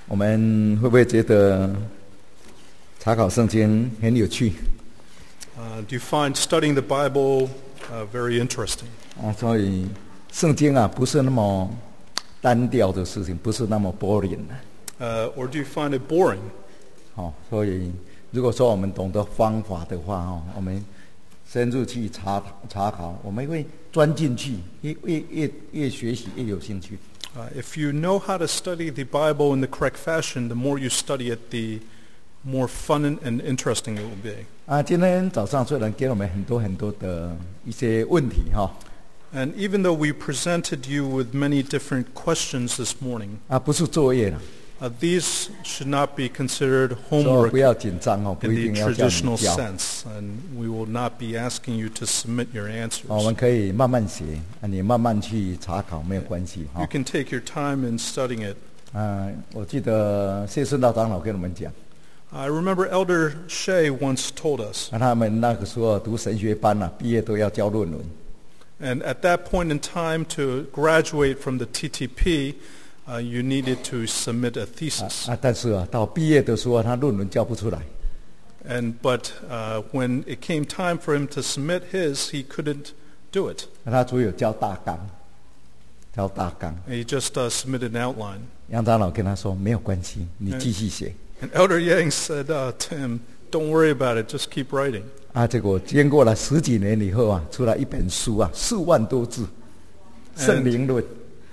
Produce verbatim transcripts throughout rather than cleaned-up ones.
我们会不会觉得查考圣经很有趣？ Uh, do you find studying the Bible uh, very interesting? 啊，所以圣经啊不是那么单调的事情，不是那么 boring 的。 Uh, or do you find it boring? 好、所以如果说我们懂得方法的话，哦，我们深入去查查考，我们会钻进去，越越越越学习越有兴趣。 Uh, if you know how to study the Bible in the correct fashion, the more you study it, the more fun and interesting it will be. 啊，今天早上虽然给我们很多很多的一些问题哈， And even though we presented you with many different questions this morning, 啊，不是作业了， uh, these should not be considered 所以 homework 不要紧张哦，不 in 一 the 定要叫你 traditional 交。 sense, and we will not be asking you to submit your 哦我 answers. 们可以慢慢学，啊，你慢慢去查考没有关系 You 哈。 can take your time in studying it. 啊，我记得谢顺道长老跟我们讲， I remember Elder Shea once told us, 啊，他们那个时候读神学班啊，毕业都要交论文。 and at that point in time, to graduate from the T T P, uh, you needed to submit a thesis. 啊，但是啊，到毕业的时候，他论文交不出来。 And but uh, when it came time for him to submit his, he couldn't do it. 那他只有交大纲，交大纲。 And he just uh, submitted an outline. 杨长老跟他说，没有关系，你继续写。 And Elder Yang said, uh, "Tim, don't worry about it. Just keep writing." 啊，结果经过了十几年以后啊，出来一本书啊，四万多字，《圣灵论》。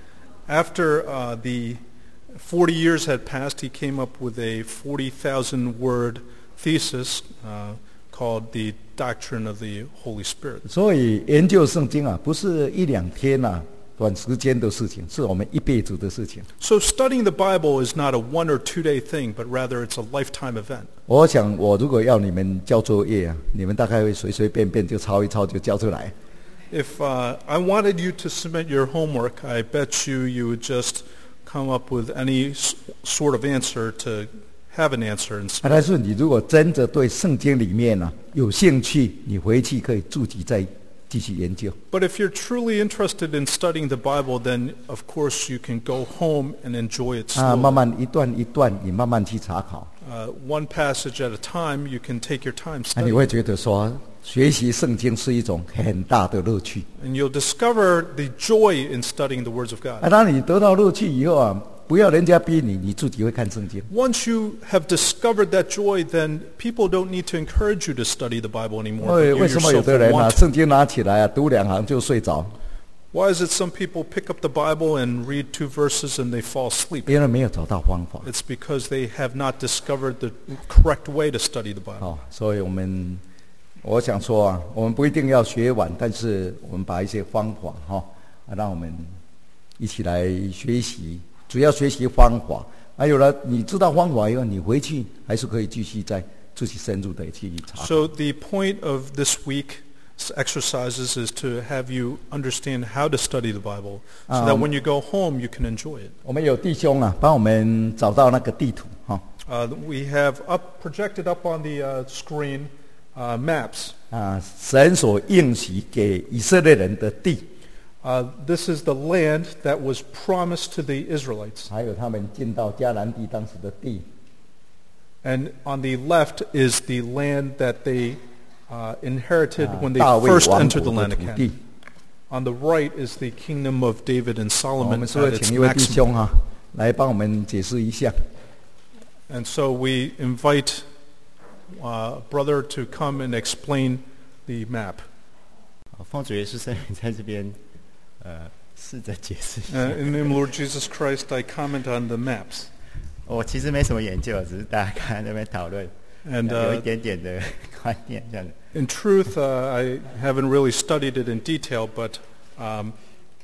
After uh, the forty years had passed, he came up with a forty thousand word thesis uh, called The Doctrine of the Holy Spirit. 所以研究圣经啊，不是一两天啊，短时间的事情，是我们一辈子的事情。 So studying the Bible is not a one or two day thing, but rather it's a lifetime event. 我想，我如果要你们交作业啊，你们大概会随随便便就抄一抄就交出来。 If uh, I wanted you to submit your homework, I bet you you would just come up with any s- sort of answer to have an answer and 啊， submit. 但是你如果真的对圣经里面呢、啊、有兴趣，你回去可以自己再继续研究。 But if you're truly interested in studying the Bible, then of course you can go home and enjoy it 啊， slowly. 慢慢一段一段，你慢慢去查考， Uh, one passage at a time, you can take your time 啊，你 studying. 会觉得说，学习圣经是一种很大的乐趣。 And you'll discover the joy in studying the words of 啊， God. 当你得到乐趣以后啊，不要人家逼你，你自己会看圣经。 Once you have discovered that joy, then people don't need to encourage you to study the Bible anymore. 为 But you 为什么有 yourself 的人 will 啊， want to. 圣经拿起来啊，读两行就睡着？ Why is it some people pick up the Bible and read two verses and they fall asleep? 因为没有找到方法。 It's because they have not discovered the correct way to study the Bible. 哦，所以我们我想说啊，我们不一定要学完，但是我们把一些方法哈、啊，让我们一起来学习。主要学习方法，还有了你知道方法以后，你回去还是可以继续再自己深入的去查。 So the point of this week's exercises is to have you understand how to study the Bible, so that Um, when you go home you can enjoy it. 我们有弟兄啊，帮我们找到那个地图哈、 Uh, we have up projected up on the uh, screen uh, maps. 啊，神所应许给以色列人的地， Uh, this is the land that was promised to the Israelites. 还有他们进到迦南地当时的地。 And on the left is the land that they uh, inherited 啊 when they 大卫 first 王 entered the 国 land 的 of 土地 Canaan.。On the right is the kingdom of David and 我 Solomon 们是不 at 是 its 请一位弟 maximum. 兄哈、来帮我们解释一下？ And so we invite uh, a brother to come and explain the map. 好奉主耶稣圣名在这边，呃，试着解释一 Uh, 下。 in the name of Lord Jesus Christ, I comment on the maps. 我其实没什么研究，只是大家看在那边讨论， And 有一 uh, 点点的观念这样子。 in truth, uh, I haven't really studied it in detail, but um,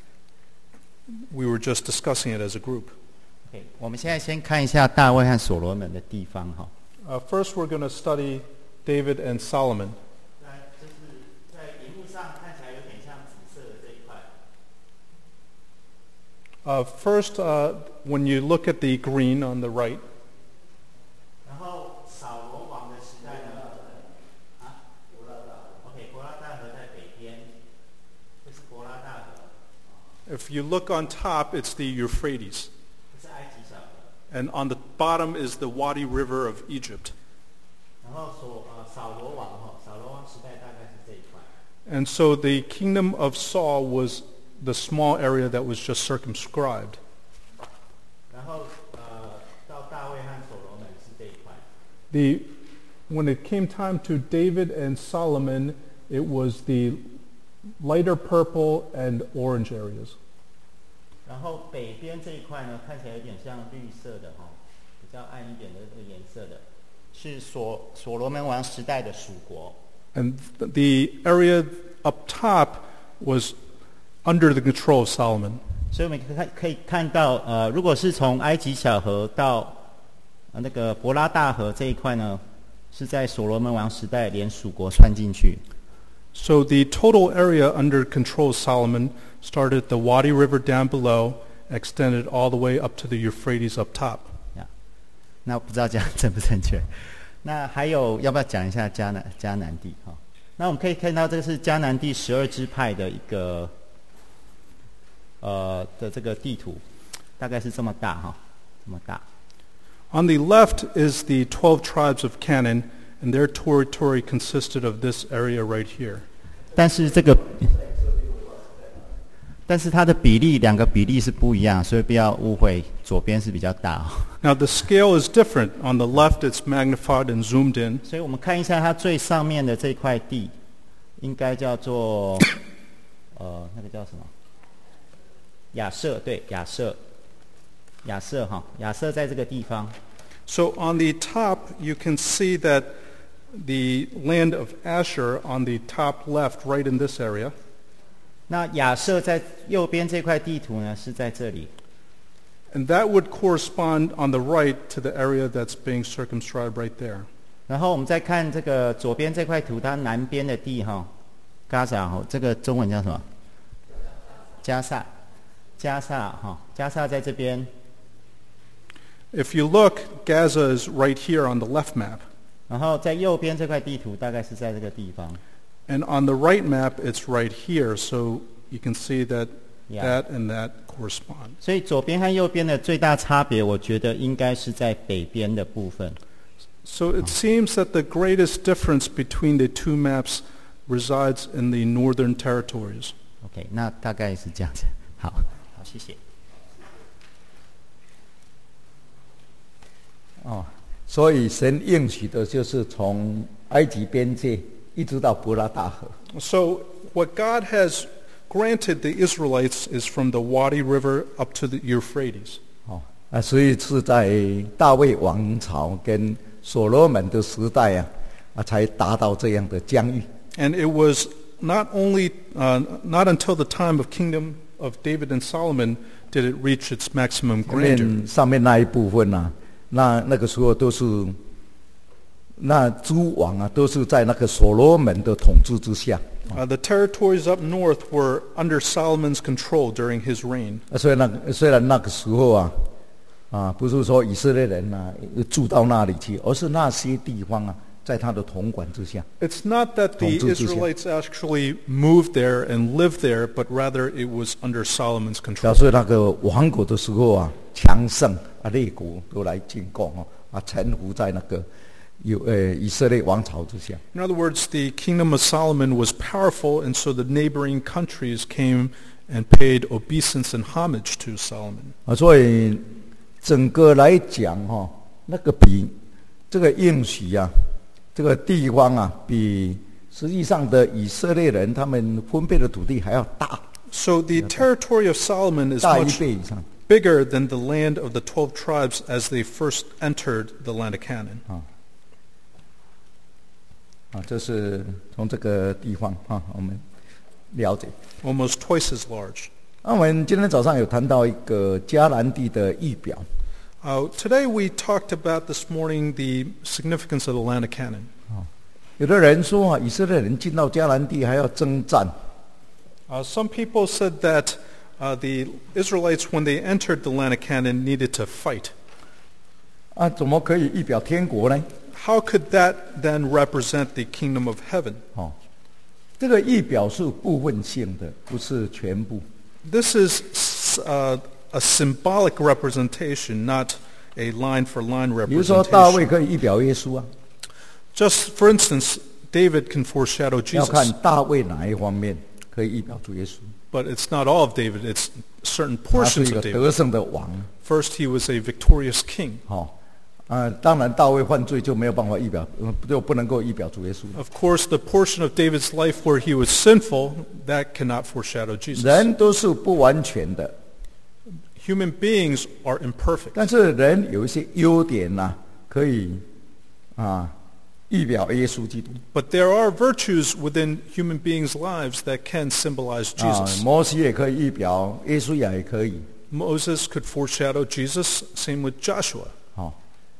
we were just discussing it as a group. OK， 我们现在先看一下大卫和所罗门的地方哈。 Uh, first, we're going to study David and Solomon. 那就是在荧幕上看起来有点像紫色的这一块。 Uh, first, uh, when you look at the green on the right, 然后扫罗王的时代呢？啊，伯拉大河。OK， 伯拉大河在北边，这是伯拉大河， if you look on top, it's the Euphrates. 这是埃及小河。 And on the bottom is the Wadi River of Egypt. 然后所呃扫罗王哈，扫罗王时代大概是这一块。 And so the kingdom of Saul was the small area that was just circumscribed. 然后呃到大卫和所罗门是这一块。 The, when it came time to David and Solomon, it was the lighter purple and orange areas. 然后北边这一块呢，看起来有点像绿色的哈，比较暗一点的这个颜色的，是所所罗门王时代的属国。 And the area up top was under the control of Solomon. 所以我们可以看可以看到，呃，如果是从埃及小河到呃那个伯拉大河这一块呢，是在所罗门王时代连属国算进去。 So the total area under control of Solomon started at the Wadi River down below, extended all the way up to the Euphrates up top. 那不知道这样正不正确？那还有要不要讲一下迦南迦南地哈？那我们可以看到这个是迦南地十二支派的一个呃的这个地图，大概是这么大哈，这么大。 On the left is the twelve tribes of Canaan, and their territory consisted of this area right here. 但是这个，但是它的比例两个比例是不一样，所以不要误会，左边是比较大哦。 Now the scale is different. On the left it's magnified and zoomed in. 所以我们看一下它最上面的这块地，应该叫做呃那个叫什么？亚瑟，对，亚瑟，亚瑟哈，亚瑟在这个地方。 So on the top you can see that the land of Asher on the top left, right in this area. 那亚瑟在右边这块地图呢，是在这里。 And that would correspond on the right to the area that's being circumscribed right there. 然后我们再看这个左边这块图，它南边的地哈，加萨哈，这个中文叫什么？加萨，加萨哈，加萨在这边。 If you look, Gaza is right here on the left map. 然后在右边这块地图，大概是在这个地方。 And on the right map, it's right here. So you can see that Yeah. that and that correspond. 所以左边和右边的最大差别，我觉得应该是在北边的部分。 So it seems that the greatest difference between the two maps resides in the northern territories. OK， 那大概是这样子。好，好，谢谢。 哦，所以神应许的就是从埃及边界一直到伯拉大河。 So what God has granted the Israelites is from the Wadi River up to the Euphrates. 哦，啊，所以是在大卫王朝跟所罗门的时代啊，啊，才达到这样的疆域。 And it was not only, uh, not until the time of kingdom of David and Solomon did it reach its maximum 上面 grandeur. 上面那一部分啊，那那个时候都是，那诸王啊，都是在那个所罗门的统治之下。 Uh, the territories up north were under Solomon's control during his reign. 啊，虽然那个虽然那个时候啊，啊，不是说以色列人啊住到那里去，而是那些地方啊，在他的统管之下。 It's not that the 统治之下。 Israelites actually moved there and lived there, but rather it was under Solomon's 表 control. 示那个王国的时候啊，强盛啊，列国都来进贡哦，啊，臣服在那个有呃以色列王朝之下。 In other words, the kingdom of Solomon was powerful, and so the neighboring countries came and paid obeisance and homage to Solomon. 啊，所以整个来讲哈、哦，那个比这个应许啊，这个地方啊，比实际上的以色列人他们分配的土地还要大， So the territory of Solomon is 大一 much 倍以上。 bigger than the land of the twelve tribes as they first entered the land of Canaan. 啊，这是从这个地方啊，我们了解。 Almost twice as large. 那、我们今天早上有谈到一个迦南地的预表。 Uh, today we talked about this morning the significance of the land of Canaan. 有的人说啊，以色列人进到迦南地还要征战。 Uh, some people said that uh, the Israelites, when they entered the land of Canaan, needed to fight. 啊，怎么可以预表天国呢？ How could that then represent the kingdom of heaven? 哦，这个预表是部分性的，不是全部。 This is uh, a symbolic representation, not a line-for-line 比如说大卫 representation. 可以预表耶稣啊， Just for instance, David can foreshadow 要看 Jesus, 大卫哪一方面可以预表主耶稣。 but it's not all of David. It's certain 他是 portions 一个 of David. 得胜的王， First, he was a victorious king. 哦，啊，当然大卫犯罪就没有办法预表，呃就不能够预表主耶稣。 Of course, the portion of David's life where he was sinful, that cannot foreshadow Jesus. 人都是不完全的， Human beings are imperfect, 但是人有一些优点呐、可以啊预表耶稣基督。 but there are virtues within human beings' lives that can symbolize 啊， Jesus. 摩西也可以预表，耶稣也可以。 Moses could foreshadow Jesus, same with Joshua. 好、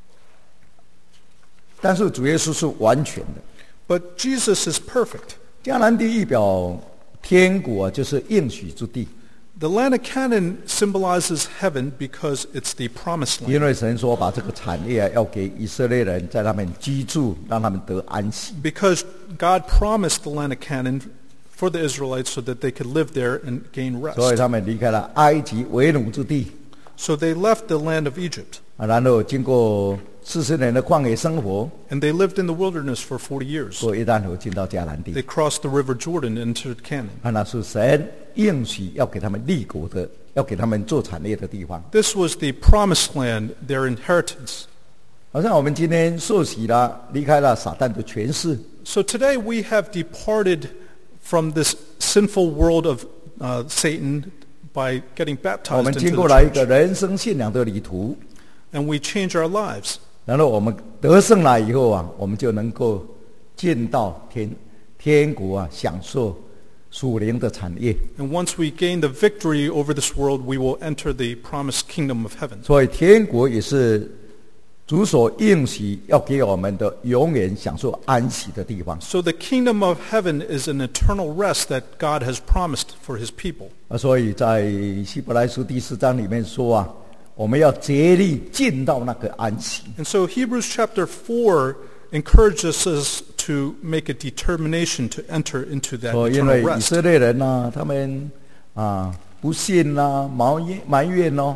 但是主耶稣是完全的。 But Jesus is perfect. 迦南地预表天国啊，就是应许之地， The land of Canaan symbolizes heaven because it's the promised 因 land. 为神说把这个产业啊要给以色列人，在他们居住，让他们得安息。 Because God promised the land of Canaan for the Israelites so that they could live there and gain 所以 rest. 他们离开了埃及为奴之地 So they left the land of Egypt, 啊，然后经过四十年的旷野生活， and they lived in the wilderness for forty years. 过约旦河进到迦南地 They crossed the river Jordan and entered Canaan. 啊，那是神应许要给他们立国的，要给他们做产业的地方。 This was the promised land, their inheritance. 好像我们今天受洗了，离开了撒旦的权势， So today we have departed from this sinful world of uh, Satan by getting 我 baptized 们 into 经过了一 the 个 church. 人生信仰的旅途， And we change our lives. 然后我们得胜了以后啊，我们就能够进到天天国啊，享受属灵的产业。 And once we gain the victory over this world, we will enter the promised kingdom of heaven. 所以天国也是主所应许要给我们的永远享受安息的地方。 So the kingdom of heaven is an eternal rest that God has promised for his people. 啊，所以在希伯来书第四章里面说啊，我们要竭力进到那个安息。 And so Hebrews chapter four encourages us to make a determination to enter into that 所以因 eternal 为以 rest. 色列人呢、他们啊不信呐、埋怨埋怨哦，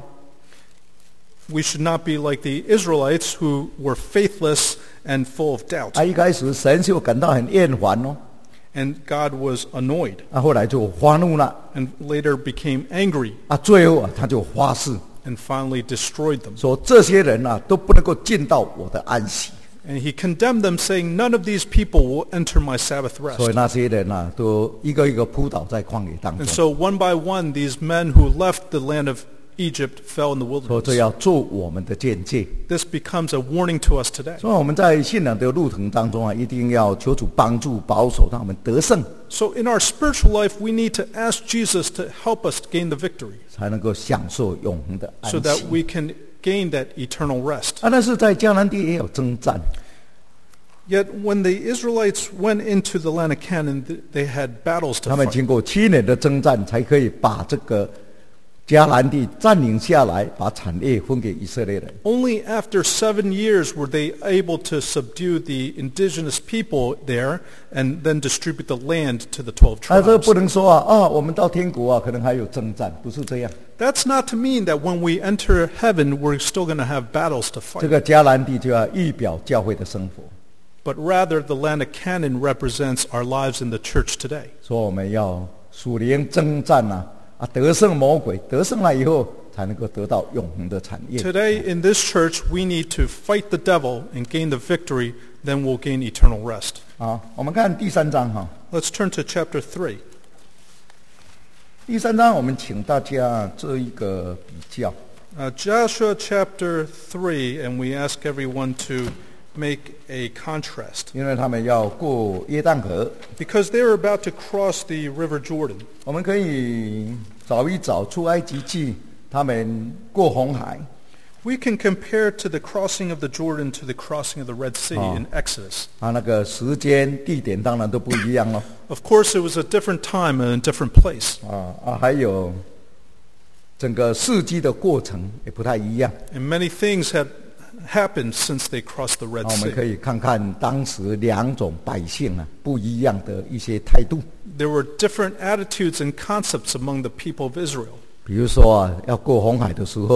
We should not be like the Israelites who were faithless and full of doubt. 啊一开始神就感到很厌烦哦， And God was annoyed 啊后来就发怒了， and later became angry 啊最后啊他就发誓 and finally destroyed them. 说这些人啊都不能够进到我的安息， And he condemned them, saying, none of these people will enter my Sabbath 所以 rest. 那些人啊都一个一个扑倒在旷野当中 And。so one by one, these men who left the land of Egypt fell in the 说这 wilderness. 要做我们的见解。 This becomes a warning to us today. 所以我们在信仰的路程当中啊，一定要求主帮助保守，让我们得胜， So in our spiritual life, we need to ask Jesus to help us gain the victory 才能够享受永恒的安 so that 息。 we can gain that eternal rest. 啊，但是在迦南地也有征战， Yet when the Israelites went into the land of Canaan, th- they had battles 他 to 们 fight. 经过七年的征战，才可以把这个迦南地占领下来，把产业分给以色列人。 Only after seven years were they able to subdue the indigenous people there and then distribute the land to the twelve 啊，这个 tribes. 不能说啊，啊，我们到天国啊，可能还有征战，不是这样。 That's not to mean that when we enter heaven, we're still going to have battles to 这 fight. 个迦南地就要预表教会的生活， But rather, the land of Canaan represents our lives in the church today. 说我们要属灵征战啊，啊，得胜魔鬼，得胜了以后，才能够得到永恒的产业。 Today, in this church, we need to fight the devil and gain the victory, then we'll gain eternal rest. 啊，我们看第三章哈、 Let's turn to chapter three. 第三章我们请大家做一个比较。 Uh, Joshua chapter three, and we ask everyone to make a contrast. 因为他们要过约旦河， Because they were about to cross the river Jordan. 我们可以找一找出埃及记，他们过红海， We can compare to the crossing of the Jordan to the crossing of the Red Sea Oh. in Exodus. 啊，那个时间地点当然都不一样了。 Of course, it was a different time and a different place. 啊啊，还有整个事迹的过程也不太一样。 And many things had happened since they crossed the 啊 Red 我们可 Sea. 以看看当时两种百姓啊不一样的一些态度。 There were different attitudes and concepts among the people of Israel. 比如说啊，要过红海的时候，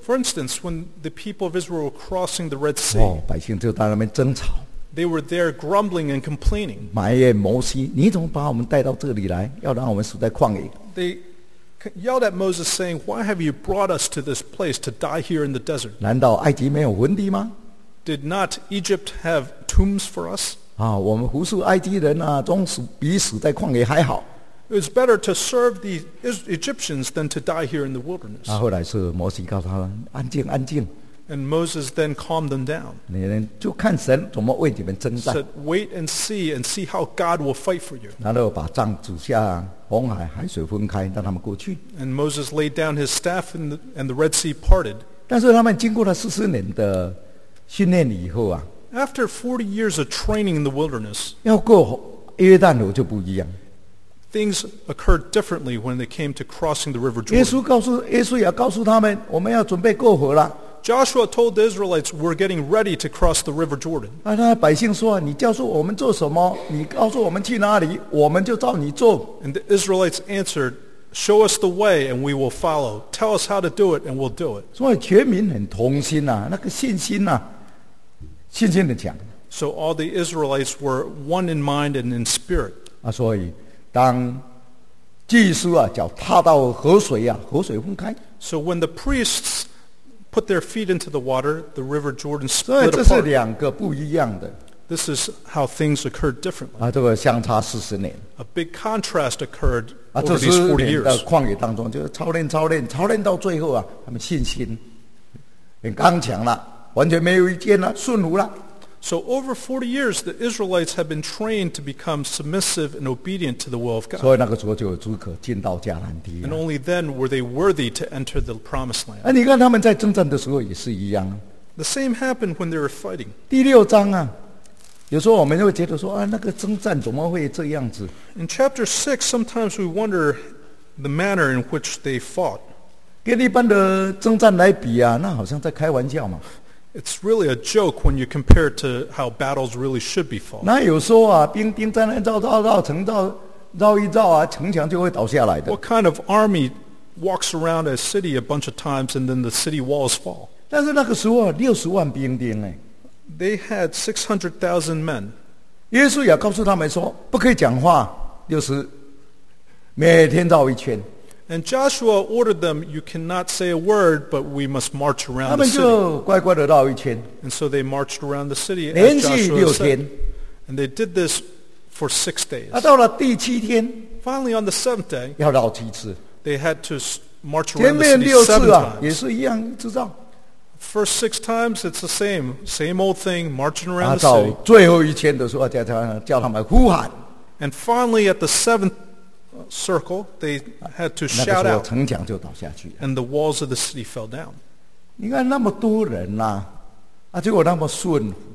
For instance, when the people of Israel were crossing the Red Sea, 哦，百姓就在那边争吵， they were there grumbling and complaining. 埋怨摩西，你怎么把我们带到这里来，要让我们死在旷野？ They yelled at Moses saying, "Why have you brought us to this place to die here in the desert? 难道埃及没有坟地吗？ Did not Egypt have tombs for us? 啊，我们服侍埃及人啊，总死比死在旷野还好。 It was better to serve the Is- Egyptians than to die here in the wilderness." 啊，后来是摩西告诉他们：安静，安静， And Moses then calmed them down, 你们就看神怎么为你们征战。 said, "Wait and see and see how God will fight for you." 然后把杖指下红海，海水分开，让他们过去。 And Moses laid down his staff and the, and the Red Sea parted. 但是他们经过了四十年的训练以后啊， After forty years of training in the wilderness, 要过约旦河就不一样。 things occurred differently when they came to crossing the River 耶 Jordan. 稣告诉耶稣也告诉他们，我们要准备过河了。 Joshua told the Israelites, "We're getting ready to cross the River Jordan." 啊，那百姓说：“你告诉我们做什么？你告诉我们去哪里，我们就照你做。 And the Israelites answered, "Show us the way and we will follow. Tell us how to do it and we'll do it." ” 所以全民很同心呐、那个信心呐、信心很强 So all the Israelites were one in mind and in spirit. 啊。所以当祭司啊脚踏到河水啊，河水分开， So when the priests put their feet into the water, the River Jordan 所以 split 这是 apart. 两个不一样的 This is how things occurred differently. 啊。这个相差四十年 A big contrast occurred 啊， over 这 these 十 forty 年的 years. 旷野当中，就是操练、操练、操练到最后啊，他们信心很刚强了，完全没有意见了，顺服了。 So over forty years, the Israelites have been trained to become submissive and obedient to the will of God. 所以那个时候就有资格进到迦南地 And 了。 only then were they worthy to enter the promised land. 啊，你看他们在征战的时候也是一样。 The same happened when they were fighting. 第六章啊，有时候我们会觉得说啊，那个征战怎么会这样子？ In chapter six, sometimes we wonder the manner in which they fought. 跟一般的征战来比啊，那好像在开玩笑嘛。 It's really a joke when you compare it to how battles really should be fought. 那有时候啊，兵兵在那绕绕绕城绕绕一绕啊，城墙就会倒下来的。 What kind of army walks around a city a bunch of times and then the city walls fall? 但是那个时候六十万兵丁哎， They had six hundred thousand men. 耶稣也告诉他们说，不可以讲话，就是每天绕一圈。 And Joshua ordered them, "You cannot say a word, but we must march 他 around the 们 city." 就乖乖的绕一圈， And so they marched around the city 连 as 续 Joshua 六 said. 天。 And they did this for six days. 啊，到了第七天 Finally, on the seventh day, 要绕七次， they had to s- march 前 around the 面 city 六 seven 次啊，也 times. 是一样知道。 First six times, it's the same. Same old thing, marching 啊， around the 到 city. 最后一圈的时候，叫他叫他们呼喊， And finally, at the seventh circle, they had to 那个 shout 时候 out, 城墙就倒下去了。 and the walls of the city fell down. 你看那么多人呐、啊，结果那么顺服，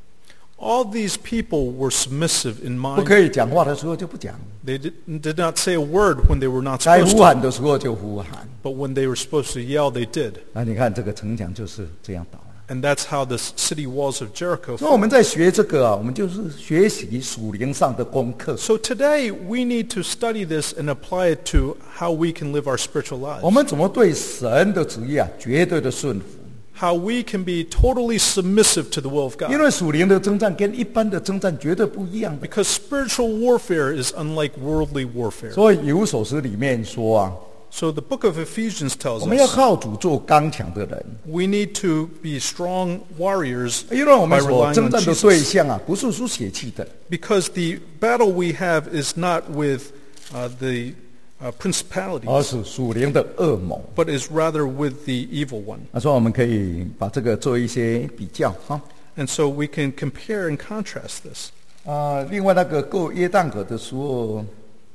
All these people were submissive in 不 mind. 可以讲话的时候就不讲， They did, did not say a word when they were not 该 supposed 呼 to. 喊的时候就呼喊。 But when they were supposed to yell, they did. 那你看这个城墙就是这样倒了。 And that's how the city walls of Jericho 所以我 fell. 们在学这个啊，我们就是学习属灵上的功课。 So today, we need to study this and apply it to how we can live our spiritual 我 lives. 们怎么对神的旨意啊绝对的顺服？ How we can be totally submissive to the will of 因 God. 为属灵的征战跟一般的征战绝对不一样的。 Because spiritual warfare is unlike worldly warfare. 所以以弗所书里面说啊， So the book of Ephesians tells 我们要 us 靠主做刚强的人， we need to be strong warriors 因为我 by 们所 relying 征 on 战的对 Jesus. 象啊，不是属血气的， Because the battle we have is not with uh, the uh, principalities, 而是属灵的恶魔。 but is rather with the evil one. 那所以我们可以把这个做一些比较哈。 And so we can compare and contrast this. 啊、另外那个过约旦河的时候，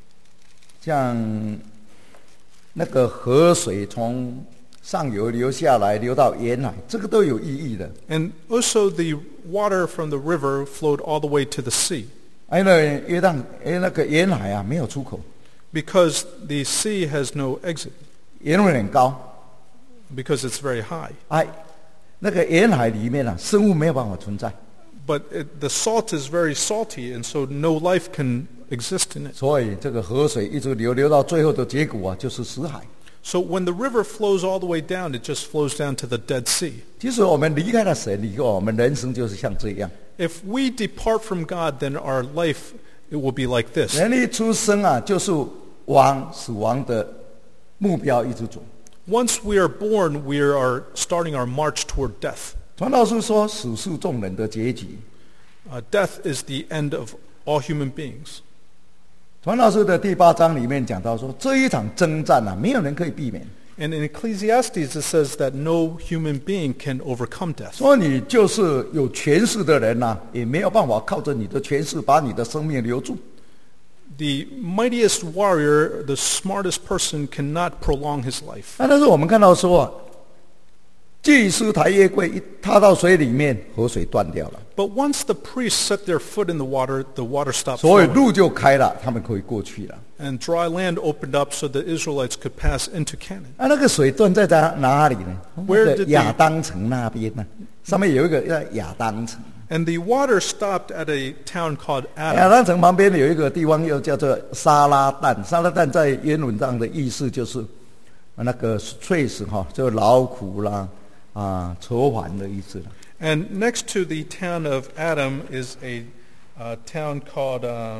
像那个河水从上游流下来，流到沿海，这个都有意义的。 And also the water from the river flowed all the way to the sea. 因为约旦，哎，那个沿海啊没有出口， Because the sea has no exit, 沿海很高， because it's very high. 哎，那个沿海里面啊，生物没有办法存在， But it, the salt is very salty, and so no life can exist in it. 所以这个河水一直流流到最后的结果啊，就是死海。 So when the river flows all the way down, it just flows down to the Dead Sea. 其实我们离开了神以后，我们人生就是像这样。 If we depart from God, then our life, it will be like this. 人一出生啊，就是往死亡的目标一直走。 Once we are born, we are starting our march toward death. 传道书说，死是众人的结局。 Uh, death is the end of all human beings. 传道书的第八章里面讲到说，这一场征战啊，没有人可以避免。 And in Ecclesiastes, it says that no human being can overcome death. 说你就是有权势的人呐、啊，也没有办法靠着你的权势把你的生命留住。 The mightiest warrior, the smartest person, cannot prolong his life. 那但是我们看到说啊，祭司抬约柜一踏到水里面，河水断掉了， But once the priests set their foot in the water, the water stopped 所以 flowing. 路就开了，他们可以过去了。 And dry land opened up so the Israelites could pass into Canaan. 啊，那个水断在在哪里呢？ Where 那 did 个 the- 亚当城那边呢、上面有一个叫亚当城。 And the water stopped at a town called 亚 Adam. 当城旁边有一个地方又叫做沙拉旦，沙拉旦在原文上的意思就是那个 stress 哈，就劳苦啦啊愁烦的意思了。 And next to the town of Adam is a uh, town called uh,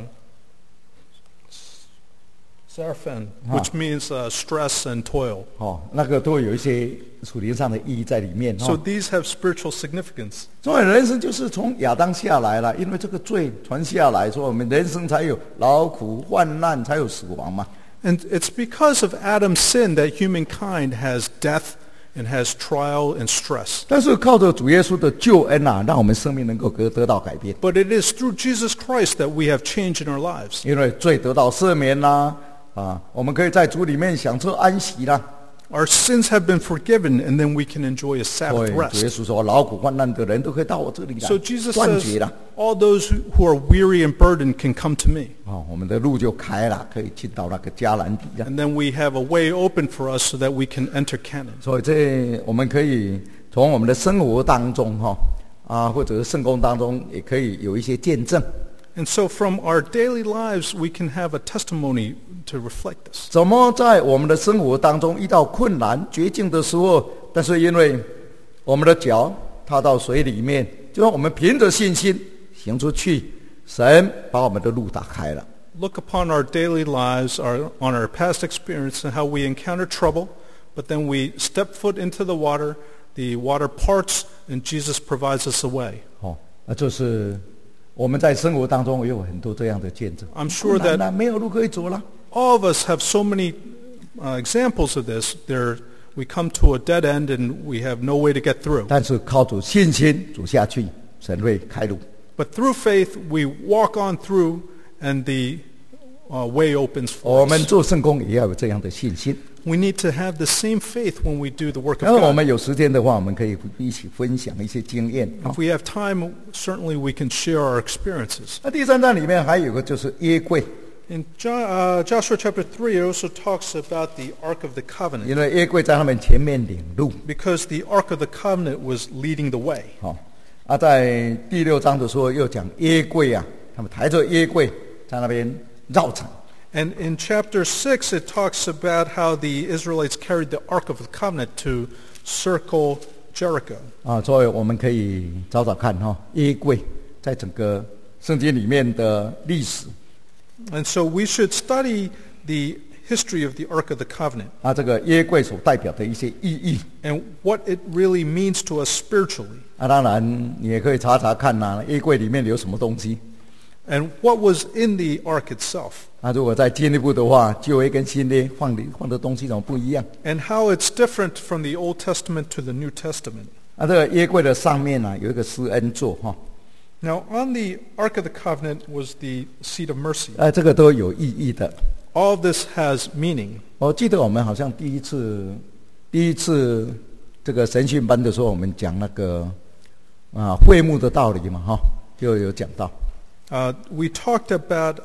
Saraphan, which means uh, stress and toil. 哦，那个都有一些属灵上的意义在里面 So 哦。 these have spiritual significance. 所以人生就是从亚当下来了，因为这个罪传下来，所以我们人生才有劳苦、患难，才有死亡嘛。 And it's because of Adam's sin that humankind has death and has trial and stress. 但是靠着主耶稣的救恩啊，让我们生命能够得得到改变， But it is through Jesus Christ that we have change in our lives. 因为罪得到赦免啦，啊，我们可以在主里面享受安息啦。 Our sins have been forgiven, and then we can enjoy a 所 Sabbath 以主耶 rest. 稣说，劳苦患难的人都可以到我这里来 So Jesus 断 says, 绝了。 all those who who are weary and burdened can come to me. 哦，我们的路就开了，可以进到那个迦南地了。 And then we have a way open for us so that we can enter Canaan. 所以这我们可以从我们的生活当中哈啊，或者是圣工当中，也可以有一些见证。 And so from our daily lives, we can have a testimony to reflect this. 怎么在我们的生活当中遇到困难、绝境的时候，但是因为我们的脚踏到水里面，就让我们凭着信心行出去，神把我们的路打开了。 Look upon our daily lives, our, on our past experience, and how we encounter trouble, but then we step foot into the water, the water parts, and Jesus provides us a way. 哦，那就是我们在生活当中也有很多这样的见证。 I'm sure 困难 that 啊没有路可以走了。 all of us have so many uh, examples of this. There, we come to a dead end and we have no way to get through. 但是靠主信心走下去，神会开路。 But through faith, we walk on through, and the uh, way opens 我 for 们 us. 做圣工也要有这样的信心。 We need to have the same faith when we do the work 然后 of 我 God. 们有时间的话，我们可以一起分享一些经验。 If we have time, certainly we can share our experiences. 那第三章里面还有个就是约柜， In Jo- uh, Joshua chapter three, it also talks about the Ark of the Covenant, 因为约柜在他们前面领路。 because the Ark of the Covenant was leading the way. 好、啊，在第六章的时候又讲约柜啊，他们抬着约柜在那边绕城。 And in chapter six, it talks about how the Israelites carried the Ark of the Covenant to circle Jericho. 啊，所以我们可以找找看哈、约柜在整个圣经里面的历史 And so we should study the history of the Ark of the Covenant 啊，这个约柜所代表的一些意义 and what it really means to us spiritually. 啊，当然你也可以查查看呐、约柜里面有什么东西。 And what was in the ark itself, 那如果再进一步的话，旧约跟新约放的放的东西怎么不一样？ and how it's different from the Old Testament to the New Testament. 那这个约柜的上面呢、有一个施恩座哈， Now, on the Ark of the Covenant was the seat of mercy. 呃，这个都有意义的。 All of this has meaning. 我记得我们好像第一次第一次这个神训班的时候，我们讲那个啊会幕的道理嘛哈，就有讲到。 Uh, we talked about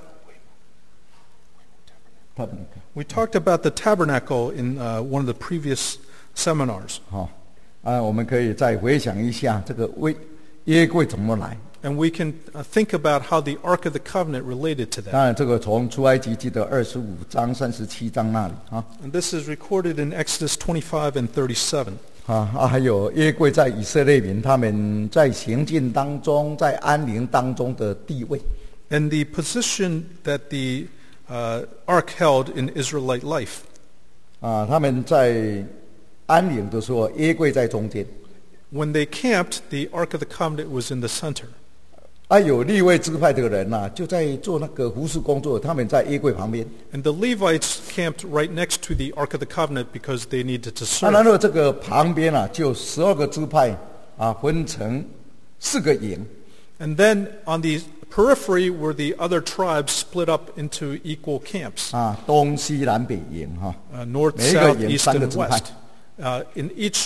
we talked about the tabernacle in uh, one of the previous seminars. 好啊，我们可以再回想一下这个约约柜怎么来。 And we can uh, think about how the Ark of the Covenant related to 当 that. 然，这个从出埃及记的二十五章、三十七章那里啊 And this is recorded in Exodus twenty-five and thirty-seven. 啊啊，还有约柜在以色列民他们在行进当中、在安宁当中的地位。 And the position that the uh, Ark held in Israelite life. 啊，他们在安宁的时候，约柜在中间。 When they camped, the Ark of the Covenant was in the center. 啊，有利未支派的人呐、啊，就在做那个服侍工作，他们在约柜旁边。 And the Levites camped right next to the Ark of the Covenant because they needed to 啊，然 serve. 后这个旁边啊，就十二个支派啊，分成四个营。 And then on the periphery were the other tribes split up into equal camps. 啊，东西南北营哈、 Uh, north, 每一个 south, 营 east, 三个 and 支派。 west. Uh, in each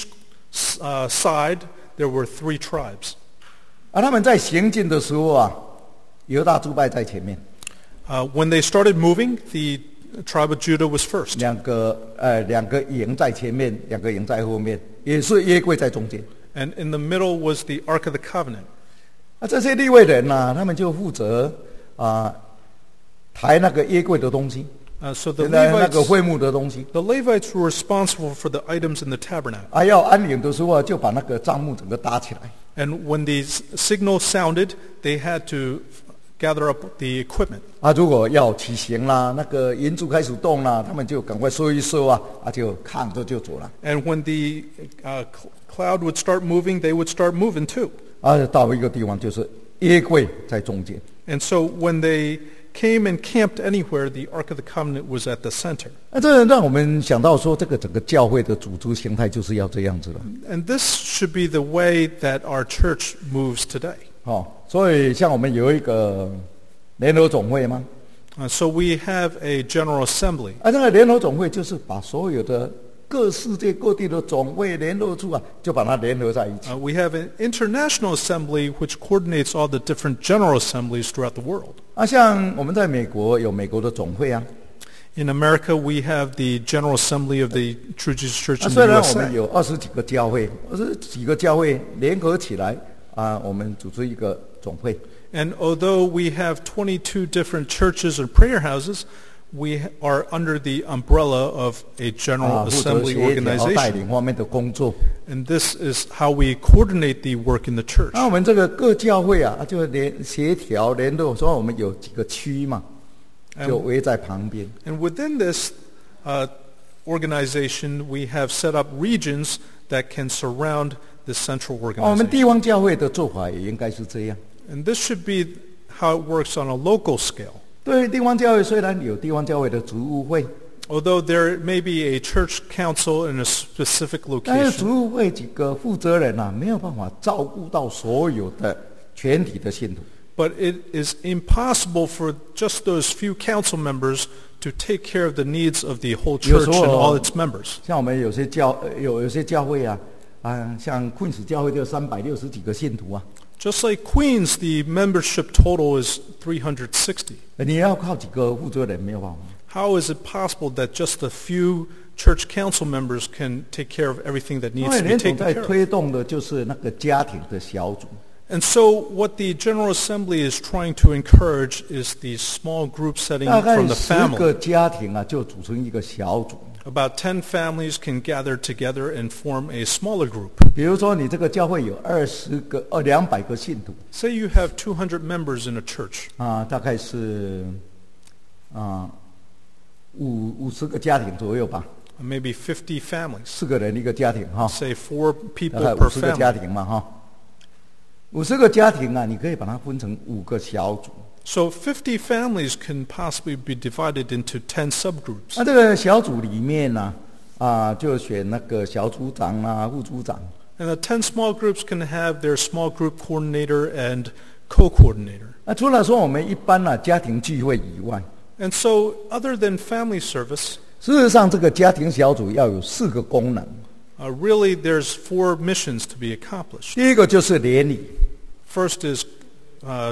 uh, side, there were three tribes. 啊，他们在行进的时候啊，犹大支派在前面， Uh, when they started moving, the tribe of Judah was first. 两个呃两个营在前面，两个营在后面，也是约柜在中间。 And in the middle was the Ark of the Covenant. 啊，这些利未人呐、啊，他们就负责啊抬那个约柜的东西， Uh, so the 现在那个 Levites, 会幕的东西。 the Levites were responsible for the items in the tabernacle. 啊，要安宁的时候啊，就把那个帐幕整个搭起来。 And when the s- signal sounded, they had to gather up the equipment. 啊，如果要起行啦，那个银柱开始动啦，他们就赶快收一收啊，啊，就扛着就走了。 And when the uh, cl- cloud would start moving, they would start moving too. 啊，到一个地方就是约柜在中间。 And so when they came and camped anywhere, the Ark of the Covenant was at the center. 那这让我们想到说，这个整个教会的组织形态就是要这样子了。 And this should be the way that our church moves today. 哦，所以像我们有一个联合总会吗？ Uh, so we have a General Assembly. 啊，这个联合总会就是把所有的各世界各地的总会联络处啊，就把它联合在一起。 Uh, we have an International Assembly which coordinates all the different General Assemblies throughout the world. 啊，像我们在美国有美国的总会啊， In America, we have the General Assembly of the True Jesus Church 啊， in 虽 the 然我们 U S A. 有二十几个教会，二十几个教会联合起来啊，我们组织一个总会。 And although we have twenty-two different churches and prayer houses, we are under the umbrella of a 啊， General 负责 Assembly 协调带 organization. 领方面的工作。 And this is how we coordinate the work in the church. 那我们这个各教会啊，就联协调联络，所以我们有几个区嘛，就围在旁边。 And within this uh, organization, we have set up regions that can surround the central 啊，我们 organization. 地方教会的做法也应该是这样。 And this should be how it works on a local scale. 对，地方教会虽然有地方教会的职务会， Although there may be a church council in a specific 但是职 location, 务会几个负责人啊，没有办法照顾到所有的全体的信徒。 but it is impossible for just those few council members to take care of the needs of the whole 有 church 时 and 候 all its members. 像我们有些教呃有有些教会啊，啊，像昆士教会就三百六十几个信徒啊， Just like Queens, the membership total is three hundred sixty. 你要靠几个负责人没有办法。 How is it possible that just a few church council members can take care of everything that 因 needs 为 to be 联总 taken 在 care of? 推动的就是那个家庭的小组。 And so what the General Assembly is trying to encourage is the small group setting 大概 from the 十 family. 个家庭啊，就组成一个小组。 About ten families can gather together and form a smaller group. 比如说，你这个教会有二十个、呃两百个信徒 Say you have two hundred members in a church. 啊，大概是啊五五十个家庭左右吧， Maybe fifty families. 四个人一个家庭哈， Say four 大 people 概 per 五十个家 family. 庭嘛哈。五十个家庭啊，你可以把它分成五个小组。 So fifty families can possibly be divided into ten subgroups. 那这个小组里面呢、啊，就选那个小组长啊、副组长。 And the ten small groups can have their small group coordinator and co-coordinator. 那除了说我们一般啊家庭聚会以外， And so other than family service, 事实上这个家庭小组要有四个功能。 uh, really there's four missions to be accomplished. 第一个就是联谊， First is uh,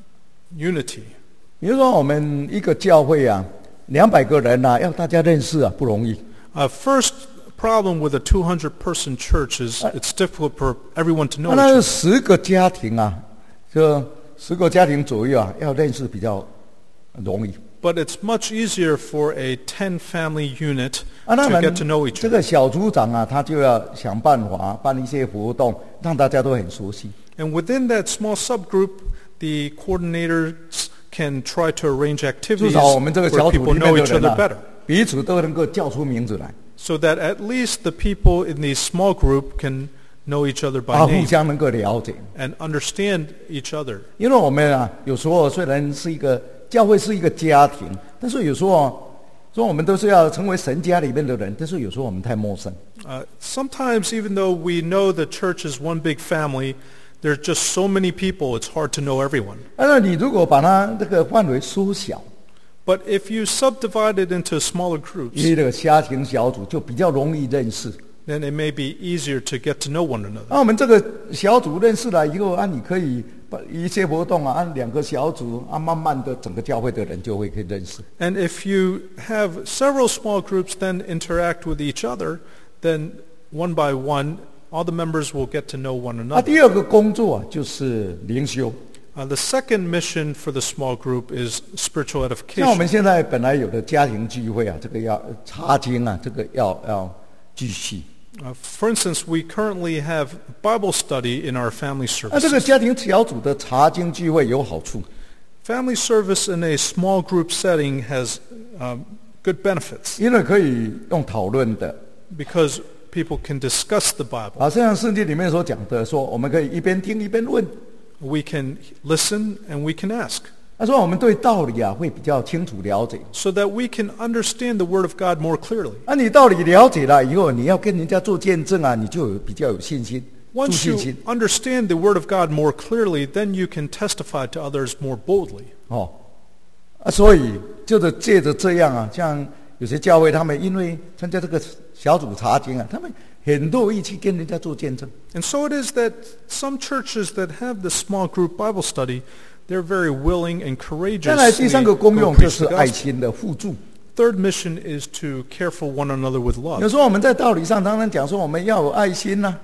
unity. 比如说我们一个教会啊，两百个人啊，要大家认识啊，不容易。 Uh, first problem with a two hundred person church is it's difficult for everyone to know 那 each 那 other. 十个家庭啊， 就十个家庭左右啊，要认识比较容易。 But it's much easier for a ten-family unit 啊，当 to 然 get to know each 这 other. 个小组长啊，他就要想办法办一些活动，让大家都很熟悉。 And within that small subgroup, the coordinators can try to arrange 至 activities 少我们这个 where 小组 people 里面 know 的 each 人 other 啊 better. 彼此都能够叫出名字来， So that at least the people in the small group can know each other 啊， by 互 name 相能够了解。 and understand each other. 因为我们啊，有时候虽然是一个教会是一个家庭，但是有时候啊说我们都是要成为神家里面的人，但是有时候我们太陌生。 Uh, sometimes, even though we know the church is one big family, there's just so many people, it's hard to know everyone. 那你如果把它这个范围缩小， But if you subdivide it into smaller groups, 一个家庭小组就比较容易认识。 then it may be easier to get to know one another. 那我们这个小组认识了以后啊，你可以把一些活动啊，按两个小组啊，慢慢的整个教会的人就会可以认识。 And if you have several small groups then interact with each other, then one by one, all the members will get to know one 那 another. 第二个工作啊，就是灵修。 Uh, the second mission for the small group is spiritual 像我们 edification. 现在本来有的家庭聚会啊，这个要查经啊，这个要要继续。 Uh, for instance, we currently have Bible study in our family 那这个 services. 家庭小组的查经聚会有好处， Family service in a small group setting has um, good benefits 因为可以用讨论的。 because people can discuss the Bible. 好像圣经里面所讲的说，我们可以一边听一边问。 We can listen and we can ask 他说我们对道理啊会比较清楚了解。 so that we can understand the Word of God more clearly. 那、你道理了解了以后，你要跟人家做见证啊，你就有比较有信心，助 Once 信 you 心。 understand the Word of God more clearly, then you can testify to others more boldly. 哦，啊，所以就是借着这样啊，像有些教会他们因为参加这个小组查经啊，他们很乐意去跟人家做见证。 And so it is that some churches that have the small group Bible study, they're very willing and 再来 courageous 第三个 to 功 go 用就 preach 是 the 爱 gospel. 心的互助。 Third mission is to care for one another with 有 love. 时候我们在道理上常常讲说我们要有爱心呐、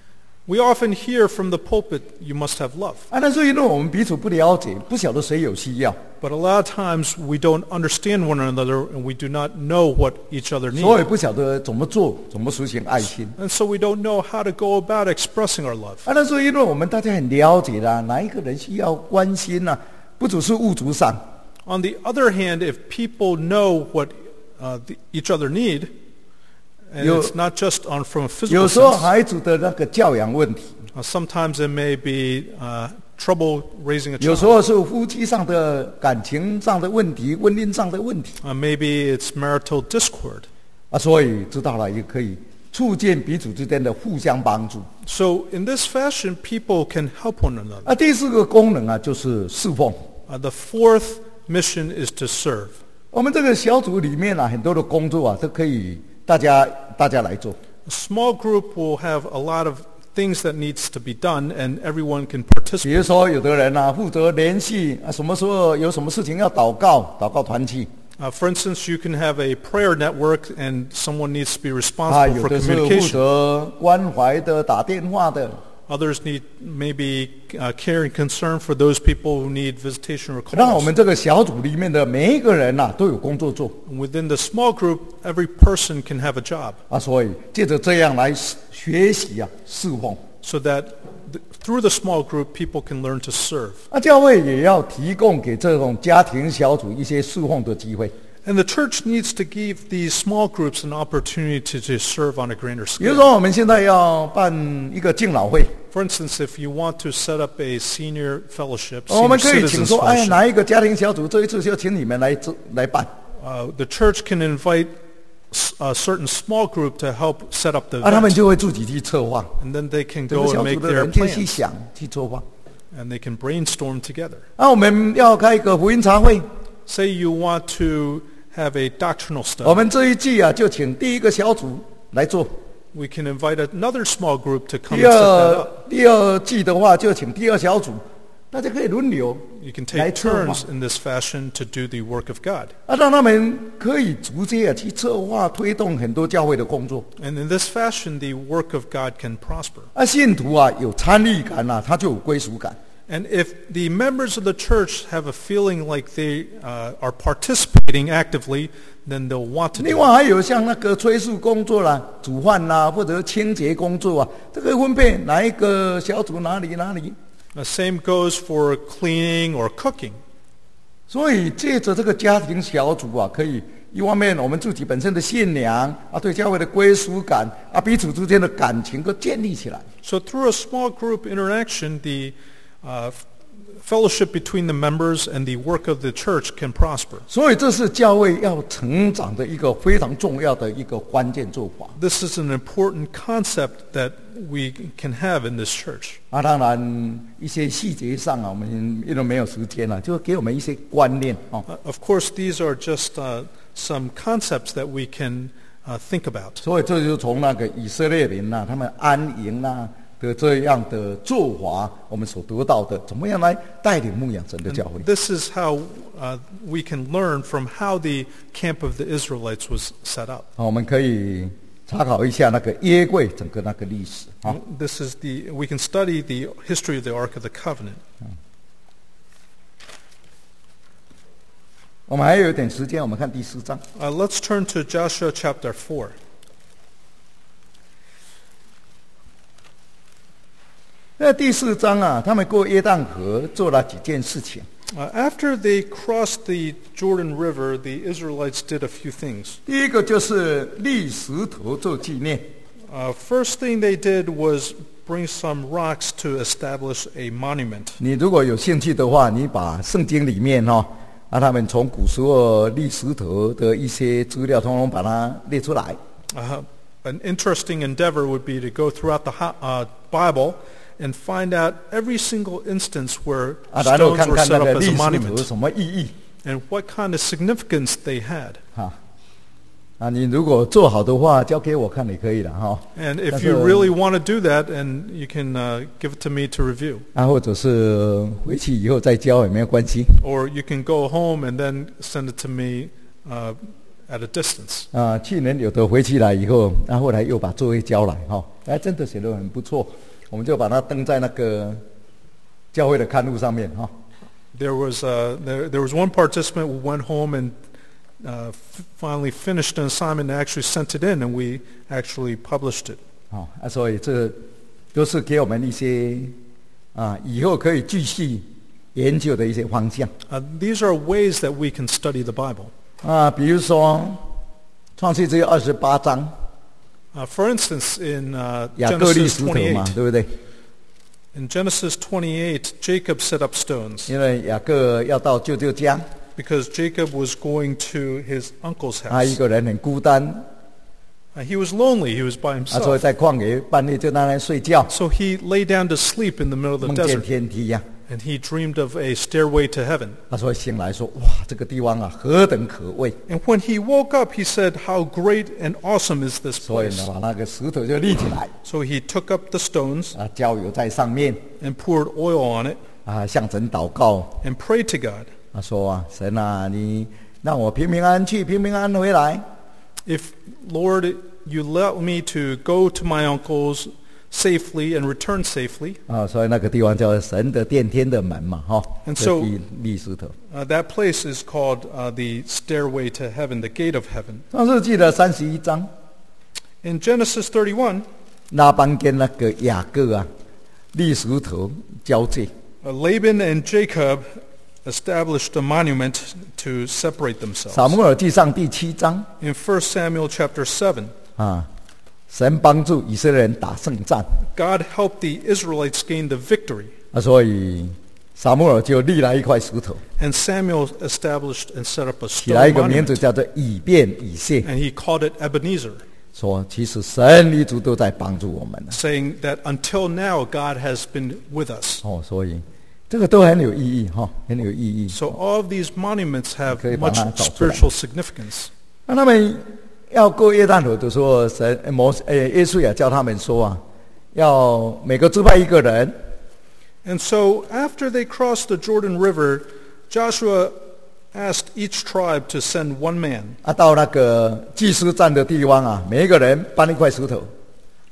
We often hear from the pulpit, you must have love. 啊，但是因为我们彼此不了解，不晓得谁有需要， But a lot of times we don't understand one another and we do not know what each other 所以 needs. 不晓得怎么做，怎么实行爱心。 And so we don't know how to go about expressing our love. 啊，但是因为我们大家很了解啦，哪一个人需要关心呐、不只是物质上， On the other hand, if people know what uh, the, each other need, and Yo- it's not just on from a 有 physical 时候 sense, 孩子的那个教养问题， uh, sometimes it may be uh, trouble raising a 有时 child. 候是夫妻上的感情上的问题、婚姻上的问题 Uh, maybe it's marital discord. 啊，所以知道了也可以促进彼此之间的互相帮助。 So in this fashion, people can help one another. 啊，第四个功能啊就是侍奉。 Uh, the fourth mission is to serve. 我们这个小组里面啊，很多的工作啊都可以大家大家来做。 A small group will have a lot of things that needs to be done, and everyone can 比 participate. 如说，有的人啊负责联系啊，什么时候有什么事情要祷告，祷告团契 Uh, for instance, you can have a prayer network, and someone needs to be 啊， responsible 有 for 的是负 communication. 责关怀的、打电话的。 Others need maybe uh, care and concern for those people who need visitation or 让我 calls. 们这个小组里面的每一个人呐、都有工作做 Within the small group, every person can have a job, 啊，所以借着这样来学习啊侍奉 so that th- through the small group, people can learn to serve. 啊，教会也要提供给这种家庭小组一些侍奉的机会。 And the church needs to give these small groups an opportunity to, to serve on a greater 比如 scale. 说，我们现在要办一个敬老会， For instance, if you want to set up a senior fellowship, 我 senior 们可以请 citizens 说，哎， fellowship, 哪一个家庭小组这一次就请你们来做来办 uh, the church can invite s- a certain small group to help set up the 啊，他们 event, 就会自己去策划， and then they can 整个 go 小 and 组 make 的 their 人就去 plans, 想去策划。 and they can brainstorm together. 啊，我们要开一个福音茶会， Say you want to have a doctrinal 我 study. 们这一季啊就请第一个小组来做， We can invite another small group to come 第 and set that 二 up. 第二季的话就请第二小组，大家可以轮流 You can 来 take 策划 turns in this fashion to do the work of God. 啊，让他们可以直接啊去策划推动很多教会的工作。 And in this fashion, the work of God can prosper. 啊，信徒啊有参与感啊，他就有归属感。 And if the members of the church have a feeling like they uh, are participating actively, then they'll want to 另 do 外 it. 还有像那个催促工作啦、煮饭啦，或者清洁工作啊，这个分配哪一个小组哪里哪里。 The same goes for cleaning or cooking. 所以借着这个家庭小组啊，可以一方面我们自己本身的信仰啊，对教会的归属感啊，彼此之间的感情都建立起来。 So through a small group interaction, the uh, fellowship between the members and the work of the church can prosper. 所以这是教会要成长的一个非常重要的一个关键做法。 This is an important concept that we can have in this church. 啊，当然一些细节上啊，我们因为没有时间了、啊，就给我们一些观念哦。 Uh, of course, these are just uh, some concepts that we can uh, think about. 所以这就从那个以色列人呐、啊，他们安营呐、的这样的做法，我们所得到的，怎么样来带领牧养神的教会？ This is how uh, we can learn from how the camp of the Israelites was set up. 好，我们可以参考一下那个约柜整个那个历史啊。 This is the we can study the history of the Ark of the Covenant. 我们还有一点时间，我们看第四章。 Uh, let's turn to Joshua chapter four. 那第四章啊，他们过约旦河做了几件事情。 Uh, after they crossed the Jordan River, the Israelites did a few things. 第一个就是立石头做纪念。 Uh, first thing they did was bring some rocks to establish a monument. 你如果有兴趣的话，你把圣经里面哈、哦，啊，他们从古时候立石头的一些资料，通通把它列出来。 Uh, an interesting endeavor would be to go throughout the ho- uh, Bible and find out every single instance where 啊，然后 stones 看 were 看 set 那 up 个 as 立 a 石头有 monument 什么意义 and what kind of significance they had. 哈。啊，你如果做好的话，交给我看也可以了哈。 And if 但是 you really want to do that, and you can uh, give it to me to review. 啊，或者是回去以后再交也没有关系 Or you can go home and then send it to me uh, at a distance. 啊。去年有的回去了以后，啊，后来又把作业交来哈，哎，真的写得很不错，我们就把它登在那个教会的刊物上面哈。 There was uh, there, there was one participant who went home and uh, f- finally finished an assignment and actually sent it in, and we actually published it. 好啊，所以这都是给我们一些啊以后可以继续研究的一些方向 Uh, these are ways that we can study the Bible. 啊，比如说创世纪二十八章 Uh, for instance, in uh, 雅各立 Genesis 石头嘛， twenty-eight, 对不对？ in Genesis twenty-eight, Jacob set up stones 因为雅各要到舅舅家， because Jacob was going to his uncle's 他一 house. 个人很孤单， Uh, he was lonely. He was by 啊，所以 himself. 在旷野半夜就在那里睡觉， So he lay down to sleep in the middle of the 梦见 desert, 天梯呀、 and he dreamed of a stairway to heaven. 他说醒来说：“哇，这个地方啊，何等可畏！” And when he woke up, he said, "How great and awesome is this 所以 place?" 呢，把那个石头就立起来， So he took up the stones 啊，浇油在上面， and poured oil on it 啊，向神祷告。 and prayed to God. 他说啊，神啊，你让我平平安安去，平平安安回来。 If, Lord, you let me to go to my uncle's safely and return safely, 啊，所以那个地方叫神的殿天的门嘛，哈、 And 这 so- 立立石头。 uh, that place is called uh, the stairway to heaven, the gate of heaven. 创世纪的三十一章， In Genesis thirty-one, 拉班跟那个雅各啊，立石头交界。 uh, Laban and Jacob established a monument to separate 撒 themselves. 母耳记上第七章 In First Samuel chapter seven, 啊，神帮助以色列人打胜仗 God helped the Israelites gain the victory, 啊，所以撒母耳就立了一块石头， and Samuel established and set up a 起来 stone 一个名字 monument, 叫做以便以谢， and he called it Ebenezer, 说其实神一直都在帮助我们呢。 saying that until now God has been with us. 哦，所以这个都很有意义哈、很有意义。 So all of these monuments have 可以把它 much 找出来。 spiritual significance. 那他们要过约旦河的时候，神呃摩呃耶稣也叫他们说啊，要每个支派一个人， And so after they crossed the Jordan River, Joshua asked each tribe to send one man. 啊，到那个祭司站的地方啊，每一个人搬一块石头，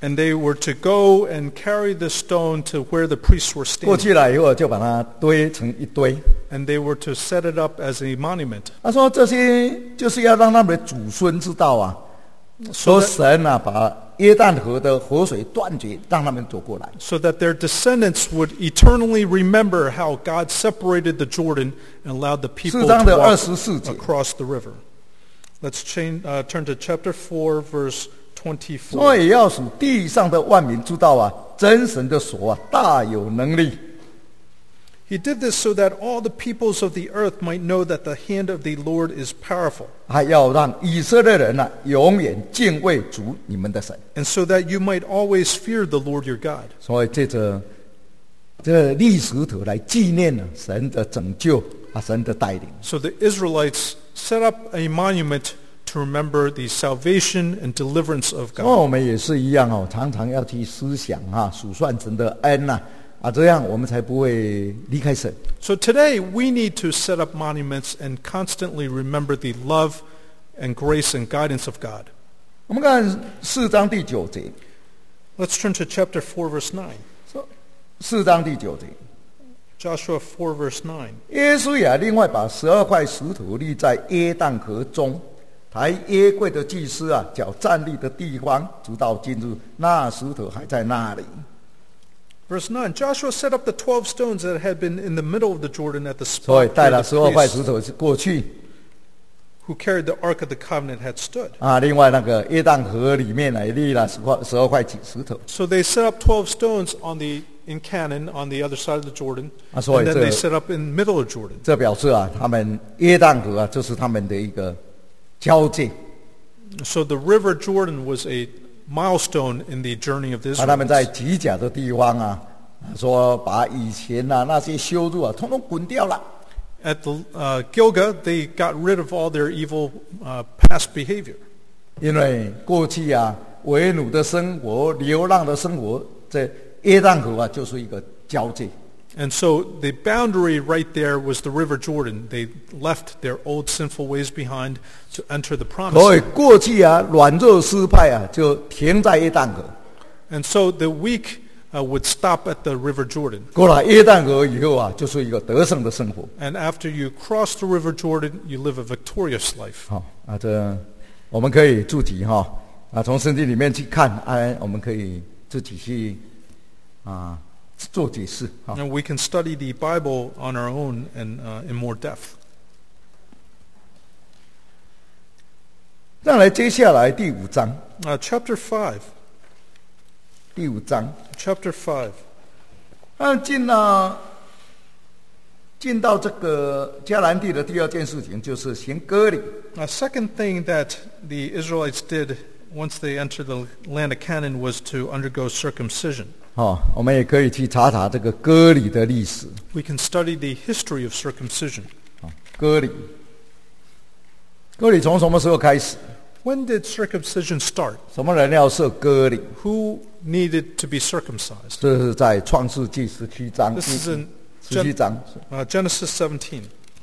And they were to go and carry the stone to where the priests were 过 standing. 去了以后就把它堆成一堆。 And they were to set it up as a monument. 他说这些就是要让他们的祖孙知道啊， So 说 that, 神啊把约旦河的河水断绝，让他们走过来。 so that their descendants would eternally remember how God separated the Jordan and allowed the people 四章的 to 二 walk 十四节， across the river. Let's change, uh, turn to chapter four, verse 所 twenty-four. 以要使地上的万民知道啊，真神的手啊大有能力。 He did this so that all the peoples of the earth might know that the hand of the Lord is powerful, 还要让以色列人啊永远敬畏主你们的神。 and so that you might always fear the Lord your God. 所以借着这历史图来纪念呢神的拯救啊，神的带领。 So the Israelites set up a monument to remember the salvation and deliverance of 所以 God. 我们也是一样哦，常常要去思想啊，数算神的恩呐、啊，这样我们才不会离开神。 So today we need to set up monuments and constantly remember the love and grace and guidance of God. 我们看四章第九节， Let's turn to chapter four, verse nine. 四章第九节， Joshua four, verse nine. 耶稣也另外把十二块石头立在约旦河中，抬约柜的祭司啊，脚站立的地方，直到今日，那石头还在那里。 Verse nine, Joshua set up the twelve stones that had been in the middle of the Jordan at the 所以 spot 带 where 了 the 十二块 priests 石头过去 who carried the Ark of the Covenant had stood. 啊。另外那个约旦河里面呢，也立了十块十二块石头。 So they set up twelve stones on the in Canaan on the other side of the Jordan, 啊，所以 and then 这 they set up in the middle of Jordan. 这表示啊，他们约旦河啊，这是他们的一个交界。 So the river Jordan was a milestone in the journey of the 啊，他们在 Israelites. 吉甲的地方啊，说把以前啊那些羞辱啊，统统滚掉了。 At the uh, Gilgal, they got rid of all their evil uh, past behavior. 因为过去啊，为奴的生活、流浪的生活，这约旦河啊，就是一个交界。 And so the boundary right there was the river Jordan. They left their old sinful ways behind to enter the promised 所以 land. 过去啊，软弱失败啊，就停在约旦河。 And so the weak uh, would stop at the river Jordan. 过了约旦河以后啊，就是一个得胜的生活。 And after you cross the river Jordan, you live a victorious life. 好、啊，这我们可以自己哈啊，从圣经里面去看，啊，我们可以自己去啊做解释哈。 And we can study the Bible on our own and uh, in more depth. 再来，接下来第五章， Uh, chapter five. 第五章， Chapter five. 那进了进到这个迦南地的第二件事情，就是行割礼。 A second thing that the Israelites did once they entered the land of Canaan was to undergo circumcision. 哦，我们也可以去查查这个割礼的历史。 We can study the history of circumcision. 哦，割礼，割礼从什么时候开始？ When did circumcision start? 什么人要设割礼？ Who needed to be circumcised? 这是在创世纪十七章， This is in 十七 Gen- 章。 uh, Genesis seventeen.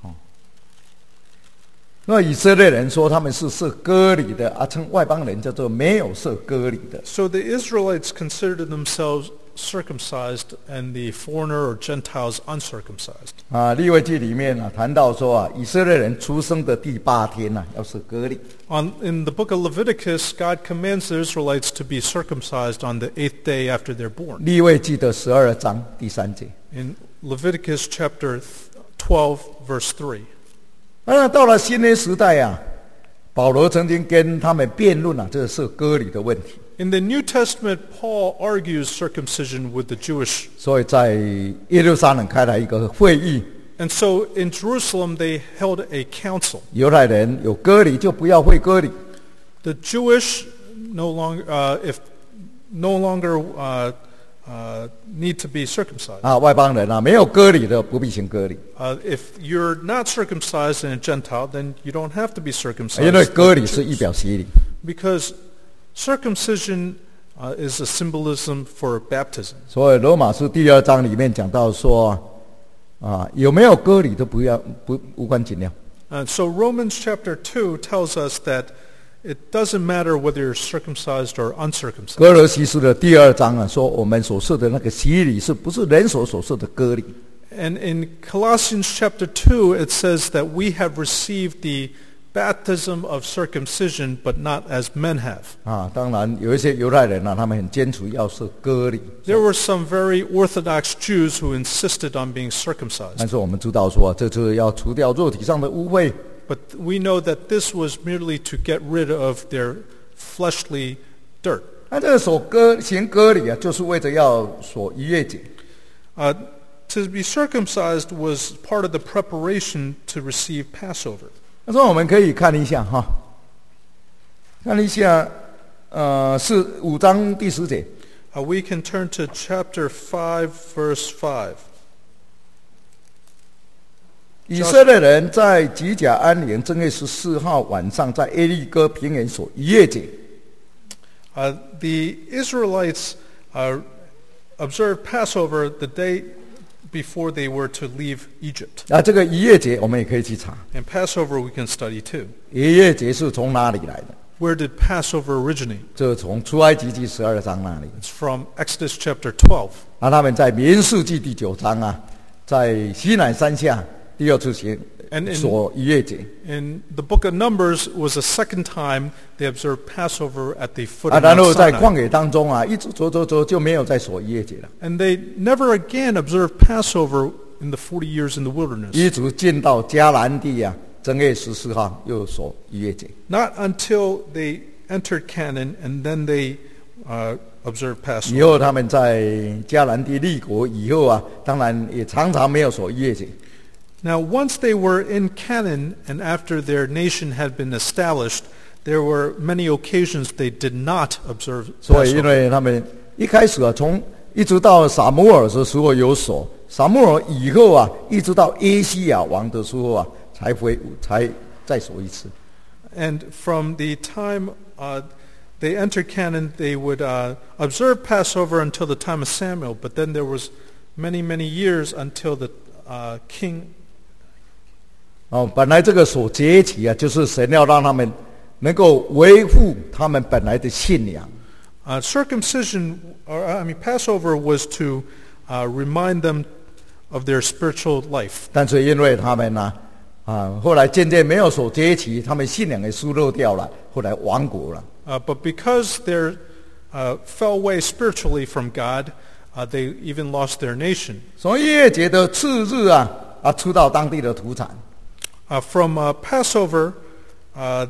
那以色列人说他们是设割礼的啊，称外邦人叫做没有设割礼的。 So the Israelites considered themselves circumcised and the foreigner or Gentiles uncircumcised. 啊，利未记里面啊谈到说啊，以色列人出生的第八天呐、啊，要设割礼。 On, in the book of Leviticus, God commands the Israelites to be circumcised on the eighth day after they're born. 利未记的十二章第三节。 In Leviticus chapter twelve, verse three. 那到了新约时代啊，保罗曾经跟他们辩论啊，这是割礼的问题。 In the New Testament, Paul argues circumcision with the Jewish. 所以在耶路撒冷开了一个会议， And so in Jerusalem, they held a council. 犹太人有割礼就不要会割礼， The Jewish no longer, uh, if no longer uh, uh, need to be circumcised. 啊，外邦人啊没有割礼的不必行割礼， Uh, if you're not circumcised and a Gentile, then you don't have to be 因为 circumcised. 割礼是一表洗礼。 Because circumcision uh, is a symbolism for baptism. 所以罗马书第二章里面讲到说啊，有没有割礼都不要不无关紧要。 And so Romans chapter two tells us that it doesn't matter whether you're circumcised or uncircumcised. 哥罗西书的第二章啊，说我们所受的那个洗礼，是不是人所所受的割礼？ And in Colossians chapter two, it says that we have received the baptism of circumcision, but not as men have. 啊，当然有一些犹太人啊，他们很坚持要受割礼。 There were some very Orthodox Jews who insisted on being circumcised. 但是我们知道说，这就是要除掉肉体上的污秽。 But we know that this was merely to get rid of their fleshly dirt. 那这个所割行割礼啊，就是为着要守逾越节。 Uh, to be circumcised was part of the preparation to receive Passover. 那说我们可以看一下哈，看一下，呃，是五章第十节。 Uh, we can turn to chapter five, verse five. 以色列人在吉甲安营正月十四号晚上，在耶利哥平原守逾越节。 Uh, the Israelites uh, observed Passover the day before they were to leave Egypt. 那这个逾越节我们也可以去查， And Passover we can study too. 逾越节是从哪里来的？ Where did Passover originate? 这从出埃及记十二章那里。 It's from Exodus chapter twelve. 那他们在民数记第九章啊，在西乃山下第二次行 And in- 守逾越节。 In the book of Numbers was the second time they observed Passover at the foot 啊， of 然 Mount 后在 Sinai. 旷野当中啊，一直走走走就没有再守逾越节了， And they never again observed Passover in the forty years in the wilderness. 一直进到迦南地啊，正月十四号又守逾越节。 Not until they entered Canaan and then they uh, observed 以 Passover. 后他们在迦南地立国以后啊，当然也常常没有守逾越节。 Now, once they were in Canaan and after their nation had been established, there were many occasions they did not observe 所以因 Passover. 为他们一开始啊，从一直到撒母耳的时候有守，撒母耳以后啊，一直到耶西亚王的时候啊，才回才再守一次。 And from the time uh, they entered Canaan, they would uh, observe Passover until the time of Samuel, but then there was many, many years until the uh, king. 哦，本来这个守节期啊，就是神要让他们能够维护他们本来的信仰。 Uh, circumcision, or I mean Passover, was to uh, remind them of their spiritual life. 但是因为他们呢、啊，啊，后来渐渐没有守节期，他们信仰也疏漏掉了，后来亡国了。 Uh, but because they uh, fell away spiritually from God, uh, they even lost their nation. 所以逾越节的次日啊，啊，出到当地的土产。 Uh, from uh, Passover, uh,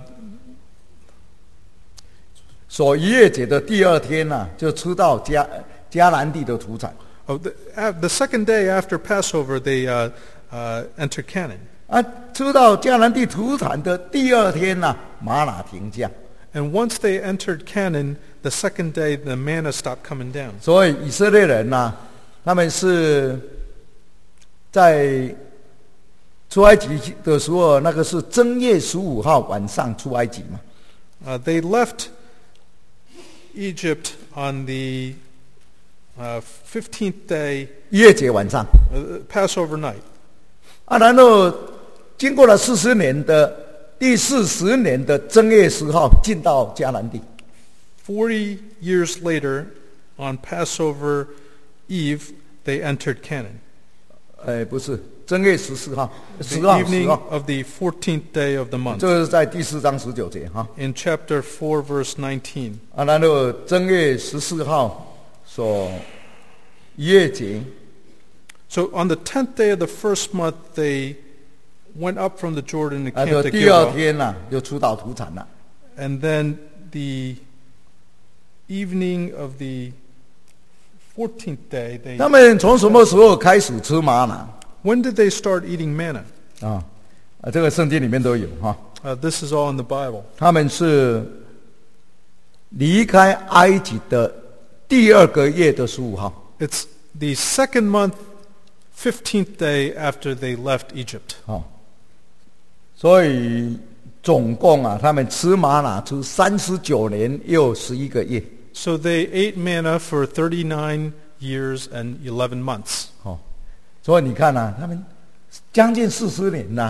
守逾越节的第二天呢、啊，就出到迦迦南地的土产。 oh, the, uh, the second day after Passover, they uh, uh, entered Canaan. 啊，出到迦南地土产的第二天呢、啊，玛拿停降。 And once they entered Canaan, the second day, the manna stopped coming down. 所以以色列人呐、啊，他们是在出埃及的时候，那个是正月十五号晚上出埃及嘛。 Uh, they left Egypt on the uh, fifteenth day, 逾越节晚上 uh, Passover night. 啊，然后经过了四十年的第四十年的正月十号进到迦南地。 Forty years later, on Passover Eve, they entered Canaan. 哎，不是正月十四号， The 十号十 evening 号， of the fourteenth day of the month. 这是在第四章十九节哈。 In chapter four, verse nineteen. 啊，然后正月十四号所逾越节。 So on the tenth day of the first month, they went up from the Jordan and 啊， camped 就 at 第二 Gilgal. 天呐、啊，就出到土产了。 And then the evening of the fourteenth day, they 他们从什么时候开始吃玛拿？ when did they start eating manna? 啊，啊，这个圣经里面都有哈。 Uh, this is all in the Bible. 他们是离开埃及的第二个月的十五号。 It's the second month, fifteenth day after they left Egypt. 哦，所以总共啊，他们吃玛拿吃三十九年又十一个月。 So they ate manna for thirty-nine years and eleven months. 哦，所以你看啊，他们将近四十年呐、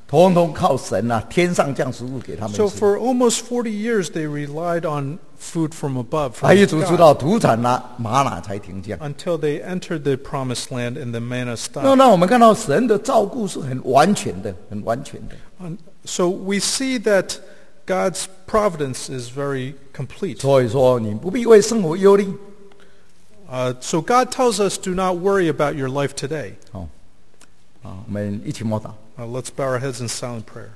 统统靠神啊，天上降食物给他们 So 吃。 for almost forty years, they relied on food from above, 还 from 一直直 God, 到土产了玛瑙才停降。 until they entered the promised land and the manna 那 stopped. 那我们看到神的照顾是很完全的，很完全的。 And so we see that God's providence is very complete. 所以说，你不必为生活忧虑。 Uh, so God tells us, do not worry about your life today. 好，啊，我们一起默祷。 Uh, let's bow our heads in silent prayer.